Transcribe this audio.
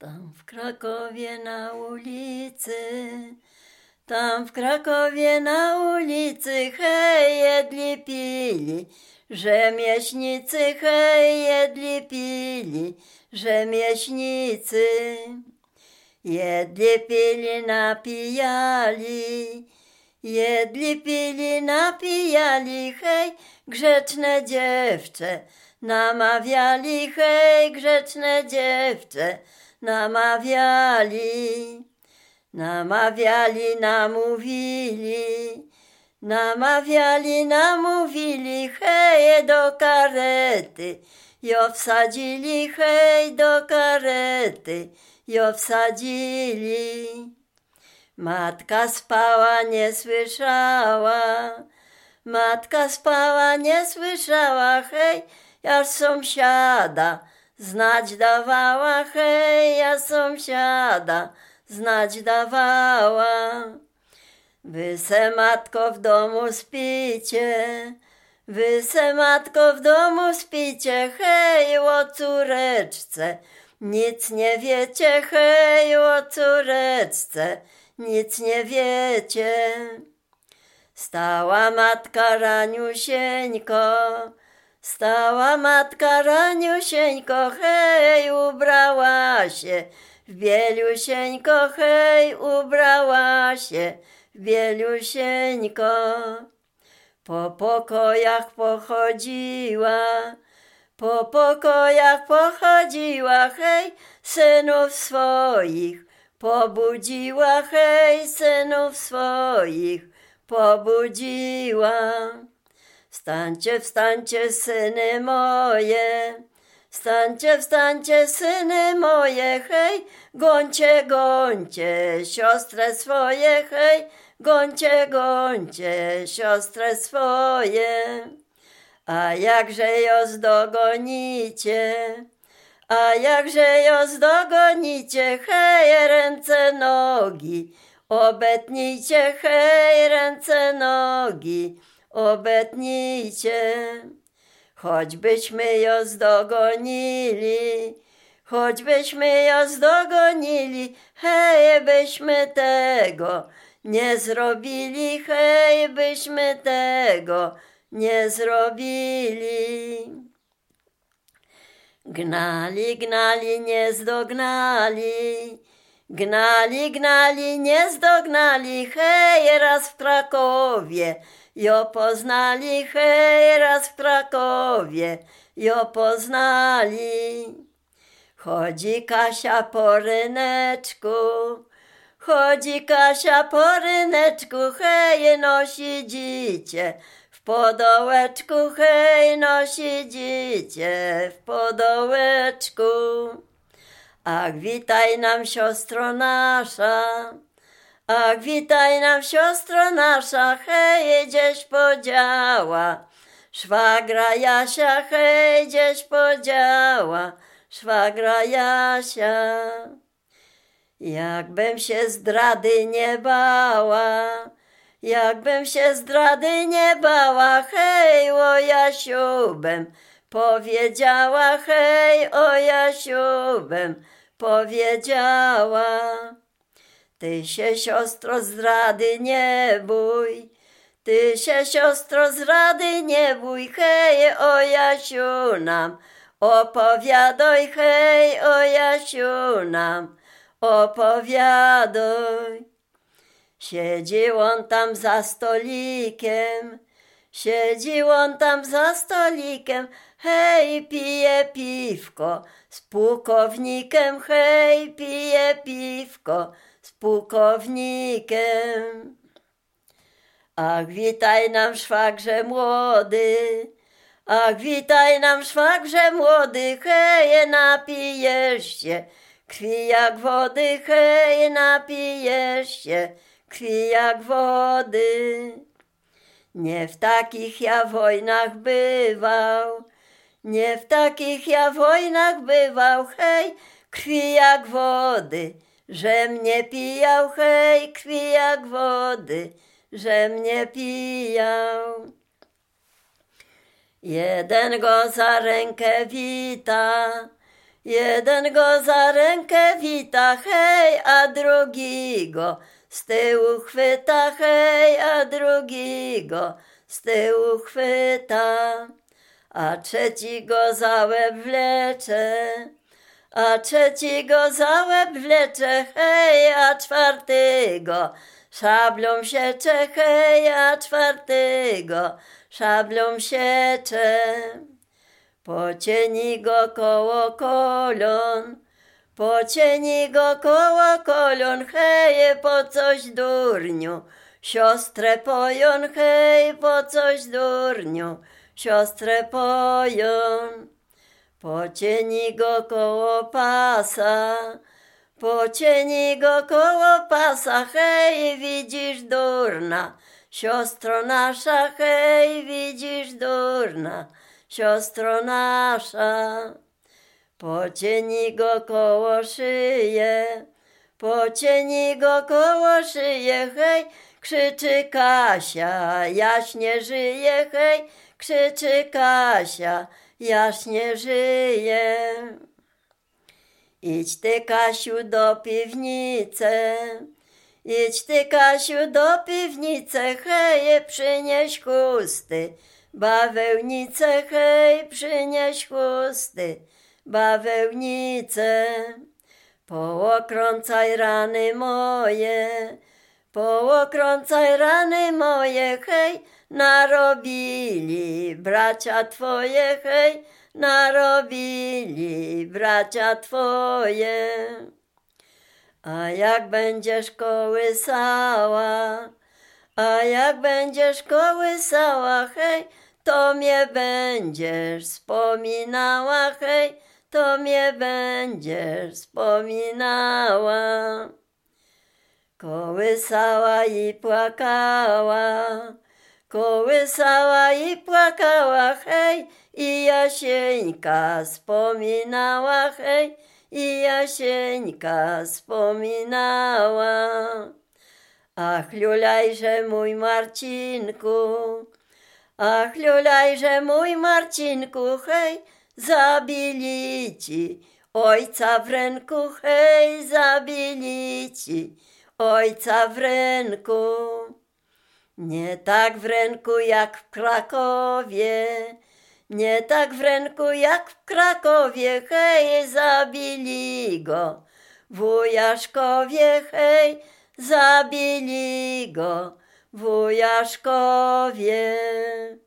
Tam w Krakowie na ulicy, tam w Krakowie na ulicy, hej, jedli pili, rzemieślnicy, hej, jedli pili, rzemieślnicy. Jedli pili, napijali, jedli pili, napijali, hej, grzeczne dziewczę, namawiali, hej, grzeczne dziewczę, namawiali. Namawiali, namówili, hej, do karety, jo wsadzili, hej, do karety, jo wsadzili. Matka spała, nie słyszała, matka spała, nie słyszała, hej, ja sąsiada znać dawała, hej, ja sąsiada znać dawała. Wy se matko w domu spicie, wy se matko w domu spicie, hej, o córeczce nic nie wiecie, hej, o córeczce nic nie wiecie. Stała matka raniusieńko, stała matka raniusieńko, hej, ubrała się w bielusieńko, hej, ubrała się w bielusieńko. Po pokojach pochodziła, po pokojach pochodziła, hej, synów swoich pobudziła, hej, synów swoich pobudziła. Wstańcie, wstańcie, syny moje, wstańcie, wstańcie, syny moje, hej, gońcie, gońcie siostrę swoje, hej, gońcie, gońcie siostrę swoje. A jakże ją zdogonicie, a jakże ją zdogonicie, hej, ręce, nogi obetnijcie, hej, ręce, nogi obetnijcie. Choćbyśmy ją zdogonili, choćbyśmy ją zdogonili, hej, byśmy tego nie zrobili, hej, byśmy tego nie zrobili. Gnali, gnali, nie zdognali, gnali, gnali, nie zdognali, hej, raz w Krakowie jo poznali, hej, raz w Krakowie jo poznali. Chodzi Kasia po ryneczku, chodzi Kasia po ryneczku, hej, nosi dzicie w podołeczku, hej, nosi dzicie w podołeczku. Ach, witaj nam, siostro nasza, ach, witaj nam, siostro nasza, hej, gdzieś podziała szwagra Jasia, hej, gdzieś podziała szwagra Jasia. Jakbym się zdrady nie bała, jakbym się zdrady nie bała, hej, o Jasiu bym powiedziała, hej, o Jasiu bym powiedziała. Ty się, siostro, zdrady nie bój, ty się, siostro, zdrady nie bój, hej, o Jasiu nam opowiadaj, hej, o Jasiu nam opowiadaj. Siedził on tam za stolikiem, siedził on tam za stolikiem, hej, pije piwko z pułkownikiem, hej, pije piwko z pułkownikiem. Ach, witaj nam, szwagrze młody, ach, witaj nam, szwagrze młody, hej, napijesz się krwi jak wody, hej, napijesz się krwi jak wody. Nie w takich ja wojnach bywał, nie w takich ja wojnach bywał, hej, krwi jak wody, że mnie pijał, hej, krwi jak wody, że mnie pijał. Jeden go za rękę wita, Jeden go za rękę wita, hej, a drugi go z tyłu chwyta, hej, a drugi go z tyłu chwyta. A trzeci go za łeb wlecze, a trzeci go za łeb wlecze, hej, a czwarty go szablą siecze, hej, a czwarty go szablą siecze. Pocieni go koło kolon, pocieni go koło kolon, hej, po coś durniu, siostrę pojon, hej, po coś durniu, siostrę pojon. Pocieni go koło pasa, pocieni go koło pasa, hej, widzisz durna, siostro nasza, hej, widzisz durna, siostro nasza. Pocieni go koło szyję, pocieni go koło szyję, hej, krzyczy Kasia, jaśnie żyje, hej, krzyczy Kasia, jaśnie żyje. Idź ty, Kasiu, do piwnicy, idź ty, Kasiu, do piwnicy, hej, przynieś chusty, bawełnice, hej, przynieś chusty, bawełnice. Pookrącaj rany moje, pookrącaj rany moje, hej, narobili bracia twoje, hej, narobili bracia twoje. A jak będziesz kołysała, a jak będziesz kołysała, hej, to mnie będziesz wspominała, hej, to mnie będziesz wspominała. Kołysała i płakała, kołysała i płakała, hej, i Jasieńka wspominała, hej, i Jasieńka wspominała. Ach, liulajże mój Marcinku, ach, liulajże mój Marcinku, hej, zabili ci ojca w ręku, hej, zabili ci ojca w ręku. Nie tak w ręku jak w Krakowie, nie tak w ręku jak w Krakowie, hej, zabili go w Wujaszkowie, hej, zabili go w Wujaszkowie.